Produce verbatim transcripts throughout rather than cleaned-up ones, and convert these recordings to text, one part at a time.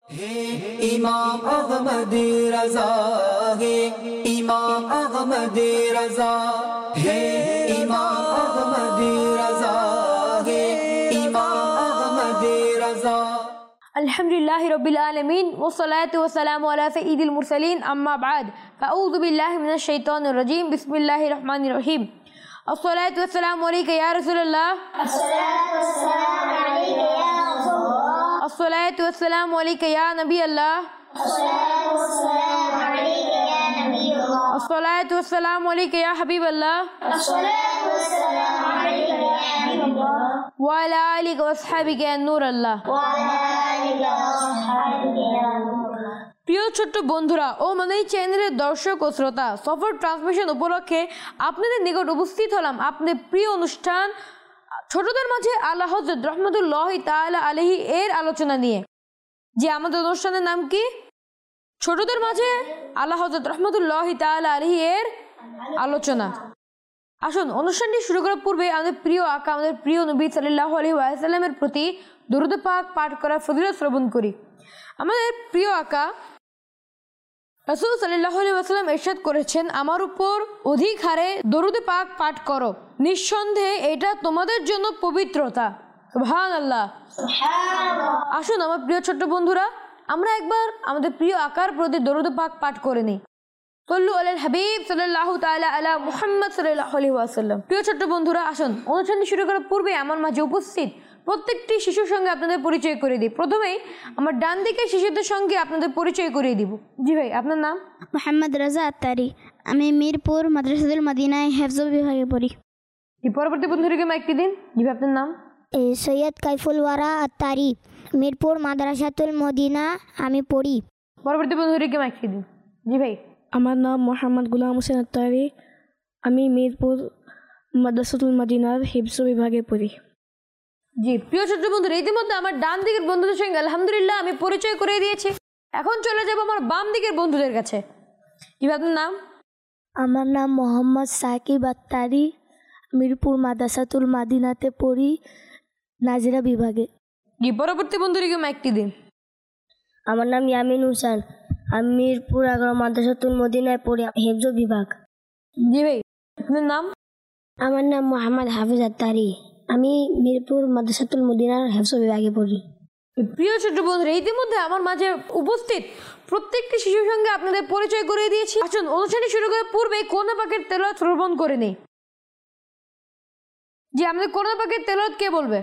इमाम अहमद रज़ा है, इमाम अहमद रज़ा है, इमाम अहमद रज़ा है, इमाम अहमद रज़ा। अल्हम्दुलिल्लाहि रब्बिल आलमीन वस्सलातु वस्सलामु अला सय्यिदिल मुरसलीन अम्मा बाद फ़अऊज़ु बिल्लाहि मिनश शैतानिर रजीम बिस्मिल्लाहिर रहमानिर रहीम। अस्सलातु वस्सलामु अलैका या रसूलल्लाह, अस्सलातु वस्सलामु अलैका या रसूलल्लाह, अस्सलातु वस्सलामु अलैका या नबी अल्लाह, अस्सलातु वस्सलामु अलैका या नबी अल्लाह, अस्सलातु वस्सलामु अलैका या हबीब अल्लाह, अस्सलातु वस्सलामु अलैका या हबीब अल्लाह, व अला आलिका व असहाबिका या नूर अल्लाह, व अला आलिका व असहाबिका या नूर अल्लाह। প্রিয় ছোট্ট বন্ধুরা ও মাদানী চ্যানেলের দর্শক ও শ্রোতা, সফর ট্রান্সমিশন উপলক্ষে আপনাদের নিকট উপস্থিত হলাম আপনাদের প্রিয় অনুষ্ঠান ছোটদের মাঝে আলা হযরত রহমতুল্লাহি তাআলা আলাইহি এর আলোচনা নিয়ে। যে আমাদের অনুষ্ঠানের নাম কি? ছোটদের মাঝে আলা হযরত রহমতুল্লাহি তাআলা আলাইহি এর আলোচনা। আসুন অনুষ্ঠানটি শুরু করার পূর্বে আমাদের প্রিয় আকা আমাদের প্রিয় নবী সাল্লাল্লাহু আলাইহি ওয়াসাল্লামের প্রতি দরুদ পাক পাঠ করার ফজিলত শ্রবণ করি। আমাদের প্রিয় আকা রাসূল সাল্লাল্লাহু আলাইহি ওয়াসাল্লাম ইরশাদ করেছেন, আমার উপর অধিক হারে দরুদ পাক পাঠ করো, নিঃসন্দেহে এটা তোমাদের জন্য পবিত্রতা। সুবহানাল্লাহ, সুবহানাল্লাহ। আসুন আমার প্রিয় ছোট্ট বন্ধুরা আমরা একবার আমাদের প্রিয় আকার প্রতি দরুদ পাক পাঠ করে নিই। সাল্লু আলাল হাবিব সাল্লাল্লাহু তাআলা আলা মুহাম্মদ সাল্লাল্লাহু আলাইহি ওয়াসাল্লাম। প্রিয় ছোট্ট বন্ধুরা আসুন অনুষ্ঠানটি শুরু করার পূর্বে আমার মাঝে উপস্থিত প্রত্যেকটি শিশুর সঙ্গে আপনাদের পরিচয় করে দিই। প্রথমেই আমার ডান দিকের শিশুদের সঙ্গে আপনাদের পরিচয় করিয়ে দিব। জি ভাই, আপনার নাম? মোহাম্মদ রাজা আত্তারি। আমি মিরপুর মাদ্রাসাতুল মদিনায় হেফজ বিভাগে পড়ি। পরবর্তী বন্ধুকে মাইকটি দিন। জি ভাই, আপনার নাম? এ সৈয়দ কাইফুল ওয়ারা আত্তারি, মিরপুর মাদ্রাসাতুল মদিনা আমি পড়ি। পরবর্তী বন্ধুকে মাইকটি দিন। জি ভাই, আমার নাম মোহাম্মদ গুলাম হোসেন আত্তারি, আমি মিরপুর মাদ্রাসাতুল মদিনার হিফজ বিভাগে পড়ি। জি প্রিয় ছোট্ট বন্ধুরা, ইতিমধ্যে আমার ডান দিকের বন্ধুদের সঙ্গে আলহামদুলিল্লাহ আমি পরিচয় করে দিয়েছি। এখন চলে যাব আমার বাম দিকের বন্ধুদের কাছে। কি আপনার নাম? আমার নাম মোহাম্মদ সাকিব আত্তারি, মিরপুর মাদ্রাসাতুল মদিনাতে পড়ি, নাজিরা বিভাগে। জি পরবর্তী বন্ধুকে মাইকটি দিন। আমার নাম ইয়ামিন হোসেন, আমি মিরপুর এগারো মাদ্রাসাতুল মদিনায় পড়ি, হেফজ বিভাগ। জি ভাই, আপনার নাম? আমার নাম মোহাম্মদ হাফিজ আত্তারি, আমি মিরপুর মাদ্রাসাতুল মদিনার হেফজ বিভাগে পড়ি। প্রিয় ছোট্ট বন্ধুরা, ইতিমধ্যে আমার মাঝে উপস্থিত প্রত্যেকটি শিশুর সঙ্গে আপনাদের পরিচয় করে দিয়েছি। আসুন অনুষ্ঠানটি শুরু করার পূর্বে কোরআন পাকের তেলাওয়াত শ্রবণ করে নেই। জি আমাদের কোরআন পাকের তেলাওয়াত কে বলবে?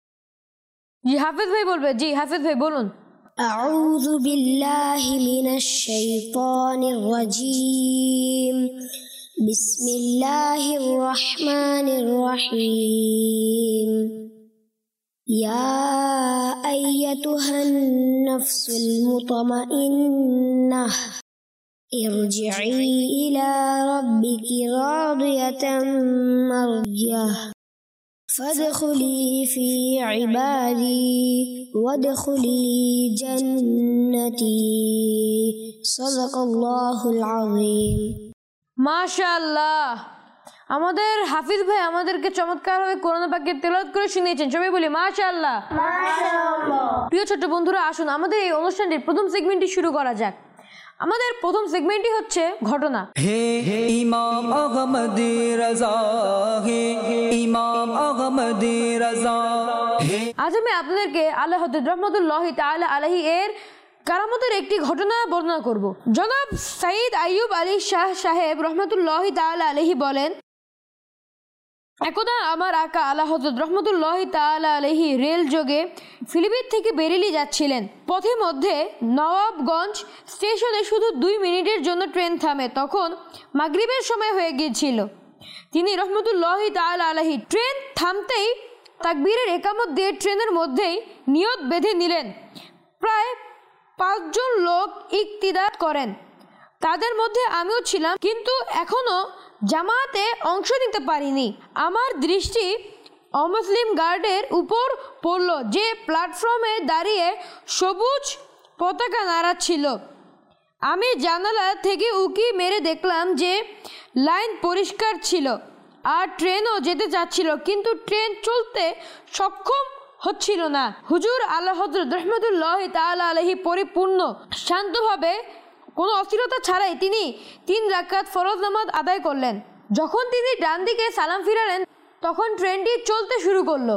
জি হাফেজ ভাই বলবে। জি হাফেজ ভাই বলুন। আউযু বিল্লাহি মিনাশ শাইতানির রাজীম, বিসমিল্লাহির রহমানির রহিম। ইয়া আইয়াতুহান নাফসুল মুতমাইন্নাহ ইরজিই ইলা রাব্বিকি রাদিয়াতাম মারজিয়াহ ফাদখুলি ফি ইবাদি ওয়াদখুলি জান্নাতি। সাদাকাল্লাহুল আযীম। মাশাআল্লাহ, আমাদের হাফিজ ভাই আমাদেরকে চমৎকারভাবে কোরআন পাকের তেলাওয়াত করে শুনিয়েছেন। সবাই বলি মাশাআল্লাহ, মাশাআল্লাহ। প্রিয় ছোট্ট বন্ধুরা আসুন আমাদের এই অনুষ্ঠানটির প্রথম সেগমেন্টটি শুরু করা যাক। আমাদের প্রথম সেগমেন্টটি হচ্ছে ঘটনা। হে ইমাম আহমদ রাজা, হে ইমাম আহমদ রাজা। আজ আমি আপনাদেরকে আলা হযরত রহমতুল্লাহি তাআলা আলাইহি এর কারামতের একটি ঘটনা বর্ণনা করব। জনাব সাইদ আইয়ুব আলী শাহ সাহেব রহমতুল্লাহি তাআলা আলাইহি বলেন, একদা আমার আকা আলা হযরত রহমতুল্লাহি তাআলা আলাইহি রেল যোগে ফিলিপিন থেকে বেরেলি যাচ্ছিলেন। পথে মধ্যে নবাবগঞ্জ স্টেশনে শুধু দুই মিনিটের জন্য ট্রেন থামে। তখন মাগরিবের সময় হয়ে গিয়েছিল। তিনি রহমতুল্লাহি তাআলা আলাইহি ট্রেন থামতেই তাকবীরের একামত দিয়ে ট্রেনের মধ্যেই নিয়ত বেঁধে নিলেন। প্রায় পাঁচজন লোক ইক্তিদার করেন, তাদের মধ্যে আমিও ছিলাম, কিন্তু এখনো জামাতে অংশ নিতে পারিনি। আমার দৃষ্টি অমুসলিম গার্ডের উপর পড়ল, যে প্ল্যাটফর্মে দাঁড়িয়ে সবুজ পতাকা নাড়াচ্ছিল। আমি জানালা থেকে উকি মেরে দেখলাম যে লাইন পরিষ্কার ছিল আর ট্রেনও যেতে চাচ্ছিল, কিন্তু ট্রেন চলতে সক্ষম হচ্ছিল না। হুজুর আল্লাহ হযরত রাহমাতুল্লাহি তাআলা আলাইহি পরিপূর্ণ শান্তভাবে কোনো অস্থিরতা ছাড়াই তিনি তিন রাকাত ফরজ নামাজ আদায় করলেন। যখন তিনি ডান দিকে সালাম ফিরালেন তখন ট্রেনটি চলতে শুরু করলো।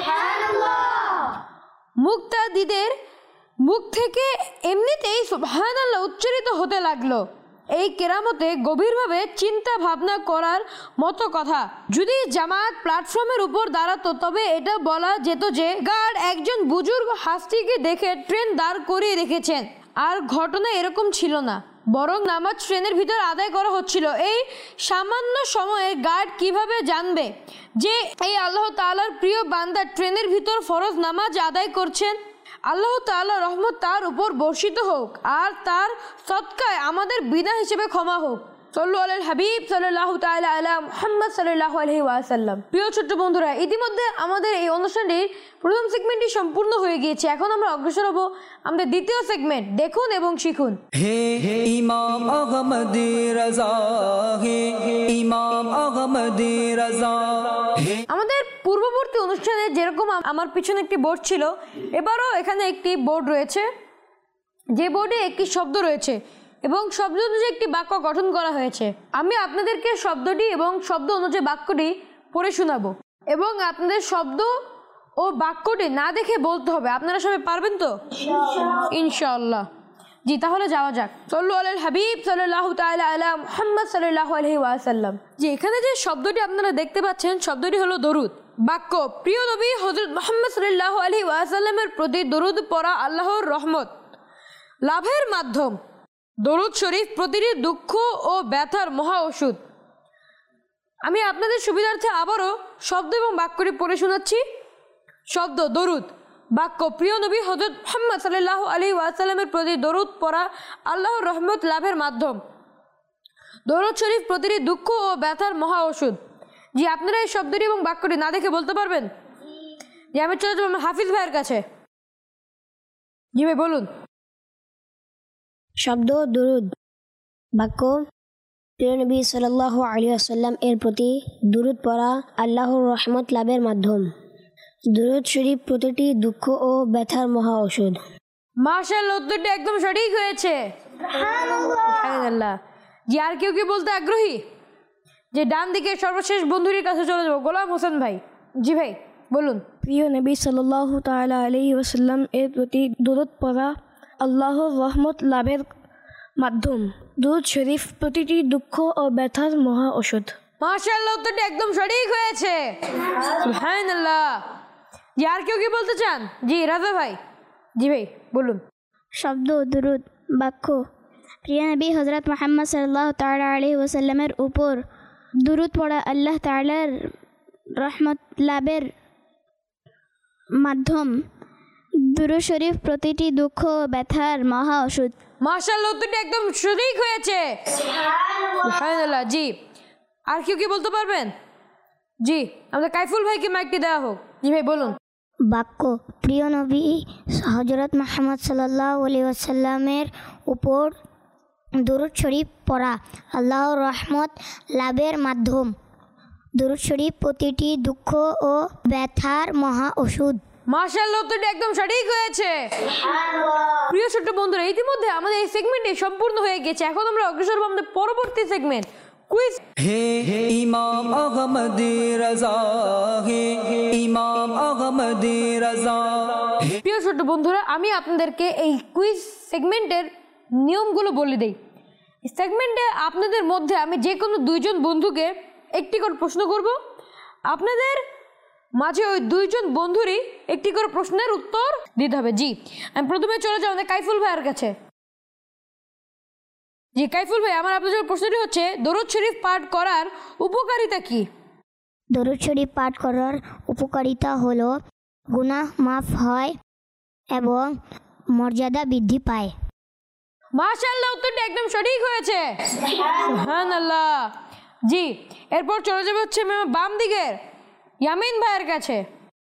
মুক্তাদিদের মুখ থেকে এমনিতেই সুবহানাল্লাহ উচ্চারিত হতে লাগলো। এই কেরামতে গভীরভাবে চিন্তা ভাবনা করার মতো কথা। যদি জামাত প্ল্যাটফর্মের উপর দাঁড়াতো তবে এটা বলা যেত যে গার্ড একজন বুজুর্গ হাস্তিকে দেখে ট্রেন দাঁড় করিয়ে রেখেছেন। আর ঘটনা এরকম ছিল না, বরং নামাজ ট্রেনের ভিতর আদায় করা হচ্ছিল। এই সামান্য সময়ে গার্ড কিভাবে জানবে যে এই আল্লাহ তাআলার প্রিয় বান্দা ট্রেনের ভিতর ফরজ নামাজ আদায় করছেন? আল্লাহ তাআলার রহমত তার উপর বর্ষিত হোক আর তার সদকায় আমাদের বিনা হিসেবে ক্ষমা হোক। সাল্লু আলাল হাবিব সাল্লাল্লাহু তাআলা আলা মুহাম্মদ সাল্লাল্লাহু আলাইহি ওয়াসাল্লাম। প্রিয় ছোট্ট বন্ধুরা, ইতিমধ্যে আমাদের এই অনুষ্ঠানটির প্রথম সেগমেন্টটি সম্পূর্ণ হয়ে গিয়েছে। এখন আমরা অগ্রসর হব আমাদের দ্বিতীয় সেগমেন্ট, দেখুন এবং শিখুন। হে ইমাম আহমদী রাজা, হে ইমাম আহমদী রাজা। আমাদের পূর্ববর্তী অনুষ্ঠানে যেরকম আমার পিছনে একটি বোর্ড ছিল, এবারও এখানে একটি বোর্ড রয়েছে, যে বোর্ডে একটি শব্দ রয়েছে এবং শব্দ অনুযায়ী একটি বাক্য গঠন করা হয়েছে। আমি আপনাদেরকে শব্দটি এবং শব্দ অনুযায়ী বাক্যটি পড়ে শোনাবো এবং আপনাদের শব্দ ও বাক্যটি না দেখে বলতে হবে। আপনারা সবাই পারবেন তো? ইনশাআল্লাহ। জি, তাহলে যাওয়া যাক। সাল্লু আলাল হাবিব সাল্লাল্লাহু তাআলা আলা মুহাম্মদ সাল্লাল্লাহু আলাইহি ওয়াসাল্লাম। জি, এখানে যে শব্দটি আপনারা দেখতে পাচ্ছেন শব্দটি হলো দরুদ। বাক্য: প্রিয় নবী হযরত মুহাম্মদ সাল্লাল্লাহু আলাইহি ওয়াসাল্লামের প্রতি দরুদ পড়া আল্লাহর রহমত লাভের মাধ্যম। দরুদ শরীফ প্রতিটি দুঃখ ও ব্যথার মহা ওষুধ। আমি আপনাদের সুবিধার্থে আবারও শব্দ এবং বাক্যটি পড়ে শোনাচ্ছি। শব্দ: দরুদ। বাক্য: প্রিয় নবী হযরত মুহাম্মদ সাল্লাল্লাহু আলাইহি ওয়াসাল্লামের প্রতি দরুদ পড়া আল্লাহর রহমত লাভের মাধ্যম। দরুদ শরীফ প্রতিটি দুঃখ ও ব্যথার মহা ওষুধ। জি, আপনারা এই শব্দটি এবং বাক্যটি না দেখে বলতে পারবেন? জি, আমি চলে যাব হাফিজ ভাইয়ের কাছে। জি ভাই, বলুন। শব্দ: দরুদ। বাক্য: প্রিয় নবী সাল্লাল্লাহু আলাইহি ওয়াসাল্লাম এর প্রতি দরুদ পড়া আল্লাহর রহমত লাভের মাধ্যম। দরুদ শরীফ প্রতিটি দুঃখ ও ব্যথার মহা ঔষধ। মাশাআল্লাহ, উত্তরটি একদম সঠিক হয়েছে। সুবহানাল্লাহ। জি, আর কেউ কি বলতে আগ্রহী? যে ডান দিকে সর্বশেষ বন্ধুটির কাছে চলে যাবো, গোলাম হোসেন ভাই। জি ভাই, বলুন। প্রিয় নবী সাল্লাল্লাহু তাআলা আলাইহি ওয়াসাল্লাম এর প্রতি দরুদ পড়া আল্লাহর রহমত লাভের মাধ্যম। দরুদ শরীফ প্রতিটি দুঃখ ও ব্যথার মহা ঔষধ। মাশাআল্লাহ, উত্তরটি একদম সঠিক হয়েছে। সুবহানাল্লাহ। জি, আর কেউ কি বলতে চান? জি, রাজা ভাই। জি ভাই, বলুন। শব্দ: দরুদ। বাক্য: প্রিয় নবী হযরত মুহাম্মদ সাল্লাল্লাহু তাআলা আলাইহি ওয়াসাল্লামের উপর দরুদ পড়া আল্লাহ তাআলার রহমত লাভের মাধ্যম। দুরূদ শরীফ প্রতিটি দুঃখ ও ব্যথার মহা ওষুধ। মাশাআল্লাহ, উত্তরটি একদম সঠিক হয়েছে। সুবহানাল্লাহ। জি, আর কেউ কি বলতে পারবেন? জি, আমাদের কাইফুল ভাইকে মাইকটি দেওয়া হোক। জি ভাই, বলুন। বাক্য: প্রিয় নবী হযরত মুহাম্মদ সাল্লাল্লাহু আলাইহি ওয়াসাল্লামের উপর দরুদ শরীফ পড়া আল্লাহর রহমত লাভের মাধ্যম। দরুদ শরীফ প্রতিটি দুঃখ ও ব্যথার মহা ওষুধ। মাশাআল্লাহ, উত্তরটি একদম সঠিক হয়েছে। প্রিয় ছোট্ট বন্ধুরা, ইতিমধ্যে আমাদের এই সেগমেন্টটি সম্পূর্ণ হয়ে গেছে। এখন আমরা অগ্রসর হব আমাদের পরবর্তী সেগমেন্ট, কুইজ। হে ইমাম আহমদী রাজা, হে ইমাম আহমদী রাজা। প্রিয় ছোট্ট বন্ধুরা, আমি আপনাদেরকে এই কুইজ সেগমেন্টের নিয়মগুলো বলে দিই। সেগমেন্টে আপনাদের মধ্যে আমি যে কোনো দুইজন বন্ধুকে একটি করে প্রশ্ন করব। আপনাদের মাঝে ওই দুইজন বন্ধুরই একটি করে প্রশ্নের উত্তর দিতে হবে। জি, আমি প্রথমে চলে যাই আমাদের কাইফুল ভাইয়ের কাছে। জি কাইফুল ভাই, আমার আপনার জন্য প্রশ্নটি হচ্ছে দরুদ শরীফ পাঠ করার উপকারিতা কি? দরুদ শরীফ পাঠ করার উপকারিতা হলো গুনাহ মাফ হয় এবং মর্যাদা বৃদ্ধি পায়। মাশাআল্লাহ, উত্তরটি একদম সঠিক হয়েছে। সুবহানাল্লাহ। জি, এরপর চলে যাবে হচ্ছে বাম দিকের ইয়ামিন ভাইয়ের কাছে।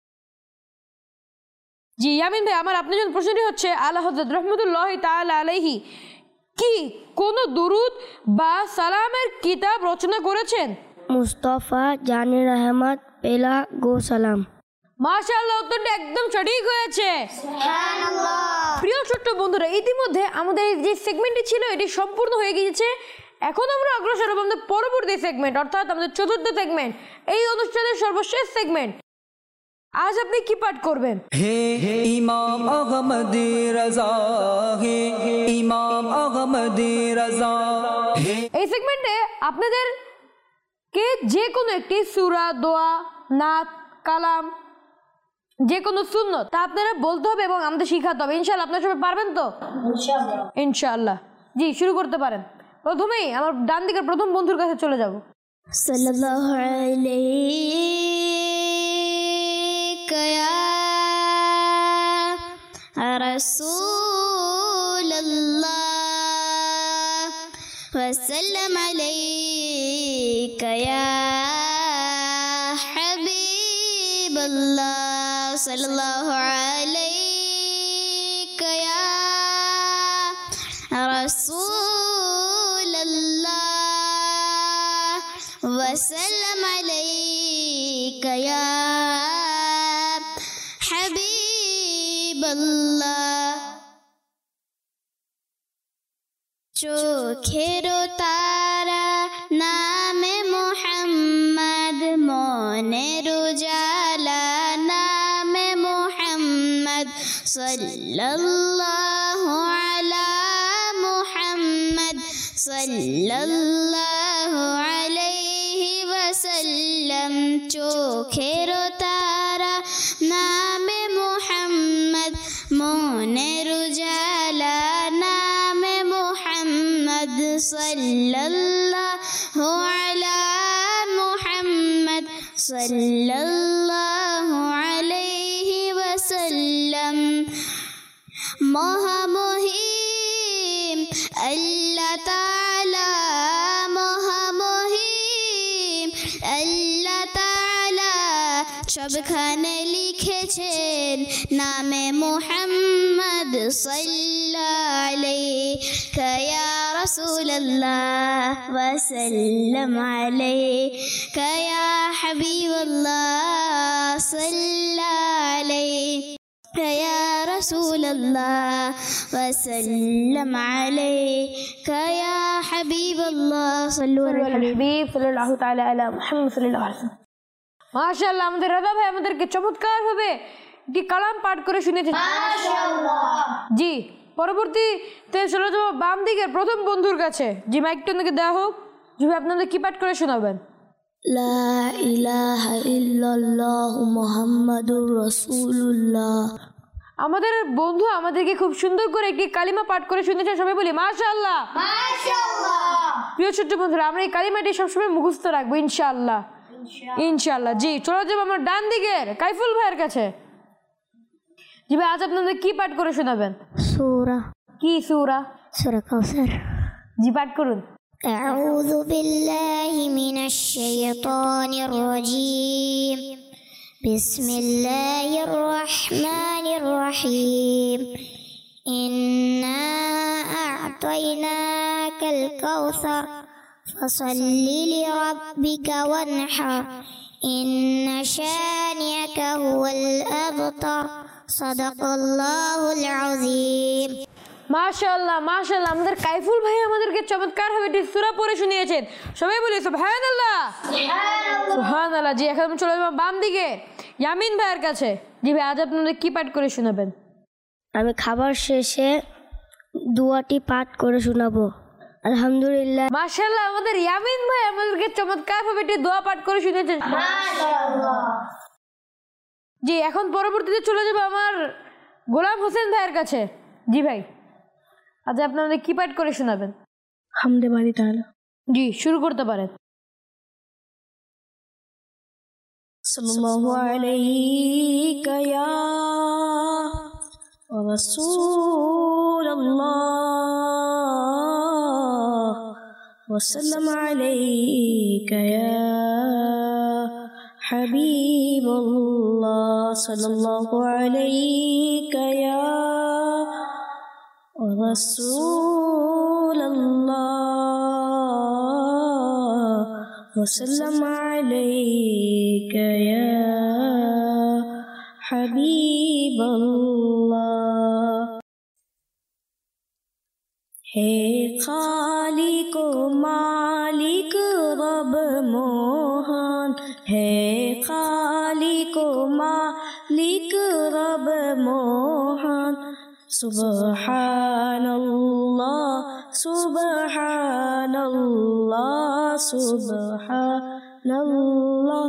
জি ইয়ামিন ভাই, আমার আপনার জন্য প্রশ্নটি হচ্ছে আলা হযরত রাহমাতুল্লাহি তাআলা আলাইহি কি কোন দুরুদ বা সালামের কিতাব রচনা করেছেন? মুস্তাফা জানের আহমদ পেলা গো সালাম। মাশাআল্লাহ, উত্তরটা একদম সঠিক হয়েছে। প্রিয় ছোট্ট বন্ধুরা, ইতিমধ্যে আমাদের যে সেগমেন্টটি ছিল এটি সম্পূর্ণ হয়ে গিয়েছে। এখন আমরা অগ্রসর হব আমাদের পরবর্তী সেগমেন্ট, অর্থাৎ আমাদের চতুর্থ সেগমেন্ট, এই অনুষ্ঠানের সর্বশেষ সেগমেন্ট। আজ আপনি কি পাঠ করবেন? হে হে ইমাম আহমদী রাজা, হে হে ইমাম আহমদী রাজা। এই সেগমেন্টে আপনাদের কে যে কোনো একটি সূরা, দোয়া, নাত, কালাম, যে কোনো সুন্নত তা আপনারা বলতে হবে এবং আমাদের শিখাতে হবে। ইনশাআল্লাহ আপনারা সবাই পারবেন তো? ইনশাআল্লাহ ইনশাআল্লাহ জি, শুরু করতে পারেন। প্রথমেই আমার ডান দিকের প্রথম বন্ধুর কাছে চলে যাব। সাল্লাল্লাহু আলাইকা ইয়া রাসূলুল্লাহ ওয়া সাল্লাম আলাইকা ইয়া হাবিবাল্লাহ সাল্লাল্লাহু আলাইকা ইয়া রাসূলুল্লাহ وسلم عليك يا حبيب الله চোখের তারা নামে মুহাম্মদ, মনের উজালা নামে মুহাম্মদ, সাল্লাল্লাহু আলা মুহাম্মদ সাল্লাল্লাহু আলাইহি ওয়াসাল্লাম। চোখের তারা নামে মুহাম্মদ, মনের উজালা নামে মুহাম্মদ, সাল্লাল্লাহু আলা মুহাম্মদ সাল্লাল্লাহু আলাইহি ওয়াসাল্লাম। মহামহিম আল্লাহ তাআলা, মহামহিম আল্লাহ তাআলা সবখানে লিখেছেন নামে মুহাম্মদ, সাল্লাল্লাহু আলাইকা ইয়া রাসূলুল্লাহ ওয়া সাল্লাম আলাইকা ইয়া হাবিবাল্লাহ সাল্লাল্লাহু আলাইকা ইয়া রাসূলুল্লাহ ওয়া সাল্লাম আলাইকা ইয়া হাবিবাল্লাহ সাল্লাল্লাহু আলাইহি সাল্লাল্লাহু তাআলা আলা মুহাম্মদ সাল্লাল্লাহু আলাইহি ওয়াসাল্লাম। মাশাআল্লাহ, আমাদের রাজা ভাই আমাদেরকে চমৎকার ভাবে একটি কালাম পাঠ করে শুনিয়েছেন। মাশাআল্লাহ জি, পরবর্তীতে চলে যাব বাম দিকের প্রথম বন্ধুর কাছে। জি, মাইকটা ওনাকে দেওয়া হোক। জি ভাই, আপনাদের কি পাঠ করে শোনাবেন? লা ইলাহা ইল্লাল্লাহু মুহাম্মাদুর রাসূলুল্লাহ। আমাদের বন্ধু আমাদেরকে খুব সুন্দর করে একটি কালিমা পাঠ করে শুনিয়েছেন। সবাই বলি মাশাআল্লাহ। মাশাআল্লাহ। প্রিয় ছোট্ট বন্ধুরা, আমরা এই কালিমাটি সবসময় মুখস্থ রাখবো ইনশাআল্লাহ ইনশাআল্লাহ। জি, চলে যাবো আমার ডান দিকের কাইফুল ভাইয়ের কাছে। জি ভাই, আজ আপনাদের কি পাঠ করে শোনাবেন? সূরা। কি সূরা? সূরা কাউসার। জি, পাঠ করুন। أعوذ بالله من الشيطان الرجيم بسم الله الرحمن الرحيم إنا أعطيناك الكوثر فصل لربك وانحر إن شانئك هو الأبتر صدق الله العظيم। মাশাআল্লাহ মাশাআল্লাহ, আমাদের কাইফুল ভাই আমাদেরকে চমৎকার ভাবে একটি সূরা পড়ে শুনিয়েছেন। সবাই বলি সুবহানাল্লাহ সুবহানাল্লাহ সুবহানাল্লাহ। জি, এখন চলে যাব বাম দিকে ইয়ামিন ভাইয়ের কাছে। জি ভাই, আজ আপনাদের কি পাঠ করে শোনাবেন? আমি খাবার শেষে দুয়াটি পাঠ করে শোনাবো। আলহামদুলিল্লাহ। মাশাআল্লাহ, আমাদের ইয়ামিন ভাই আমাদেরকে চমৎকার ভাবে একটি দোয়া পাঠ করে শুনিয়েছেন। মাশাআল্লাহ। জি, এখন পরবর্তীতে চলে যাব আমার গোলাম হোসেন ভাইয়ের কাছে। জি ভাই, আজ আপনাদের কি পাঠ করে শোনাবেন? হামদে বারি তাআলা। জি, শুরু করতে পারেন। সাল্লাল্লাহু আলাইকা ইয়া রাসূলুল্লাহ ওয়া সাল্লাম আলাইকা ইয়া হাবিবাল্লাহ সাল্লাল্লাহু আলাইকা ইয়া রাসূলুল্লাহ وسلم عليك يا হাবিবাল্লাহ। হে খালিক ও মালিক রব মহান, হে খালিক ও মালিক রব মহান। সুবহানাল্লাহ সুবহানাল্লাহ সুবহানাল্লাহ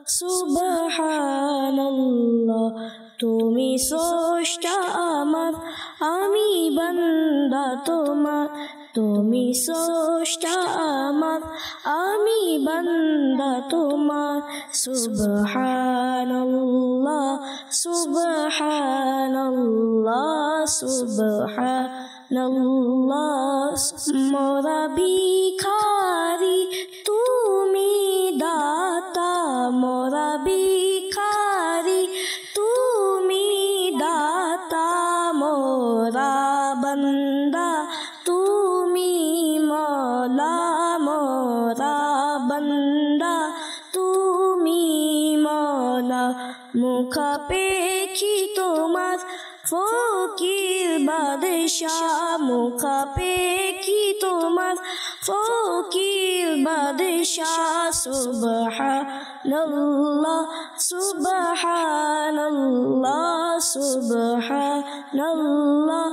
সুবহানাল্লাহ। তুমি স্রষ্টা আমার, আমি বান্দা তোমার। তুমি স্রষ্টা আমার, আমি বান্দা তোমার। সুবহানাল্লাহ সুবহানাল্লাহ সুবহানাল্লাহ। মোরা ভিখারি তুমি দাতা, মোরা ভিখারি তুমি দাতা। মোরা বান্দা তুমি মওলা, মোরা বান্দা তুমি মওলা। মুখাপেক্ষী তোমার ফকির বাদশাহ, মুখাপেক্ষী তোমার ফকির বাদশাহ। সুবহানাল্লাহ সুবহানাল্লাহ সুবহানাল্লাহ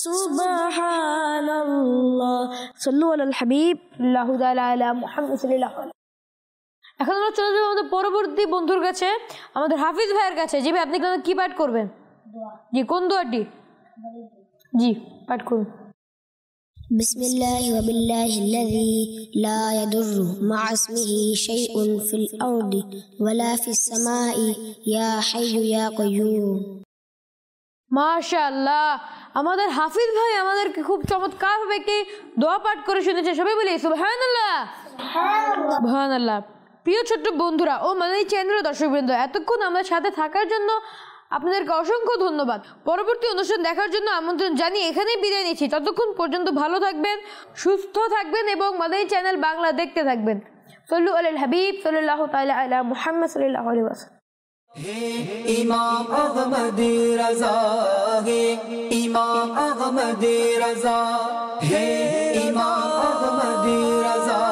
সুবহানাল্লাহ। সাল্লু আলাল হাবিব আল্লাহু তাআলা আলা মুহাম্মদ সাল্লাল্লাহু আলাইহি। এখন আমরা চলে যাবো আমাদের পরবর্তী বন্ধুর কাছে, আমাদের হাফিজ ভাইয়ের কাছে। জি ভাই, আপনি কি পাঠ করবেন? জি, কোন দোয়াটি? জি, পাঠ করুন। বিসমিল্লাহি ওয়া বিল্লাহিল্লাযী লা ইয়াদুররু মা ইসমিহি শাইউন ফিল আরদি ওয়ালা ফিস সামাই ইয়া হাইয়্যু ইয়া কাইয়্যুম। মাশাআল্লাহ, আমাদের হাফিজ ভাই আমাদেরকে খুব চমৎকারভাবে একটি দোয়া পাঠ করে শুনেছে। সবাই বলি সুবহানাল্লাহ সুবহানাল্লাহ। প্রিয় ছোট্ট বন্ধুরা ও মাদানী চ্যানেলের দর্শকবৃন্দ, এতক্ষণ আমাদের সাথে থাকার জন্য আপনাদেরকে অসংখ্য ধন্যবাদ। পরবর্তী অনুষ্ঠান দেখার জন্য আমন্ত্রণ জানিয়ে এখানেই বিদায় নিচ্ছি। ততক্ষণ পর্যন্ত ভালো থাকবেন, সুস্থ থাকবেন এবং মাদানী চ্যানেল বাংলা দেখতে থাকবেন। সাল্লু আলাল হাবিব সাল্লাল্লাহু তাআলা আলা মুহাম্মদ সাল্লাল্লাহু আলাইহি ওয়াসাল্লাম। ইমাম আহমদী রাজা, হে ইমাম আহমদী রাজা, হে ইমাম আহমদী রাজা।